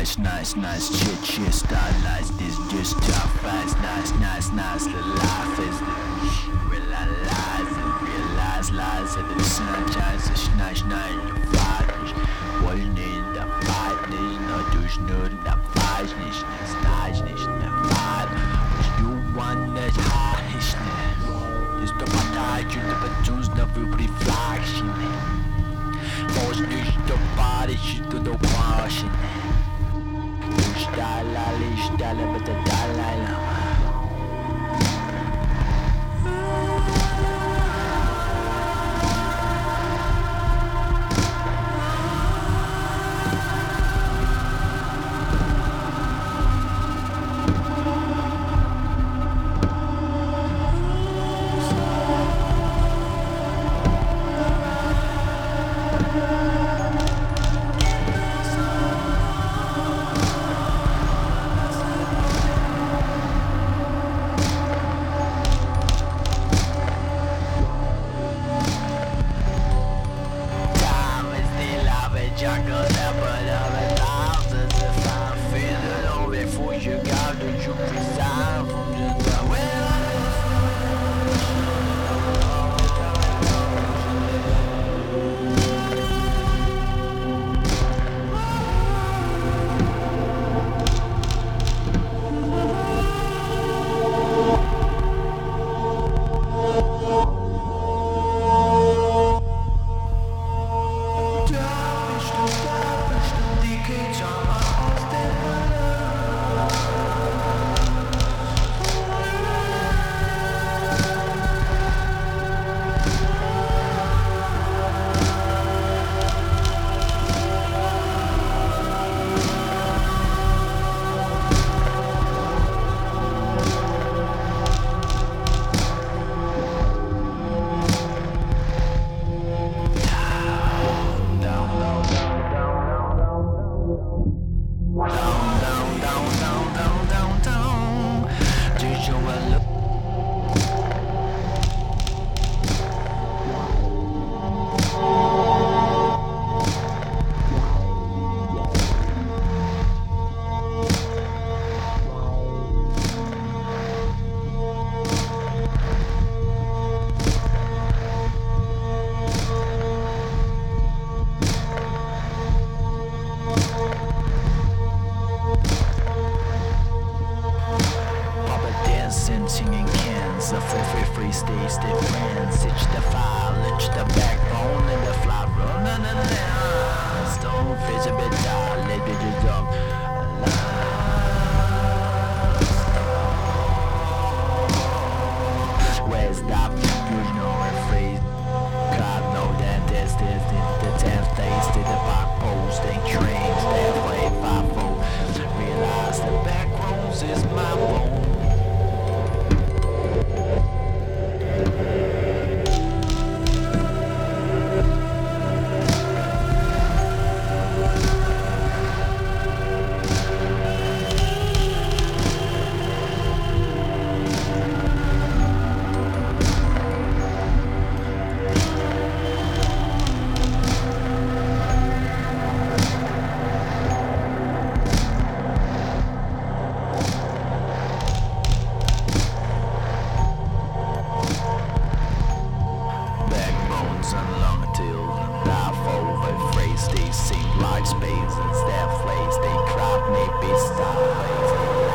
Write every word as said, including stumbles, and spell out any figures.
nice, nice, nice, shit, shit, stylized. This just tough, fast, nice, nice, nice. The life is the realize and realize lies and the sunshine is nice, nice. The fight is wollen in der Fight nicht, nur durch nur der Fight nicht, das nice nicht, der Fight. Du want that high ist nicht. Ist der Partei, du der Betus, der für die Flash nicht. Most nicht der Party, shit to the wash nicht. Du Dalai, Dalai mit der Dalai Lama. Jungle never ever lost as if I feel it all before you got to you resign from the singing cans, a free, free, free stage, the friends, itch the file, itch the backbone, and the fly run, na na na. Stone fish a bit down, let it just up. Where's that? You know a phrase. God know that this is the tenth days to the back post, they trains, they play five fold. Realize the back roads is my bone. And long till laugh over phrase they seem like space and stair flays they crowd me be starways.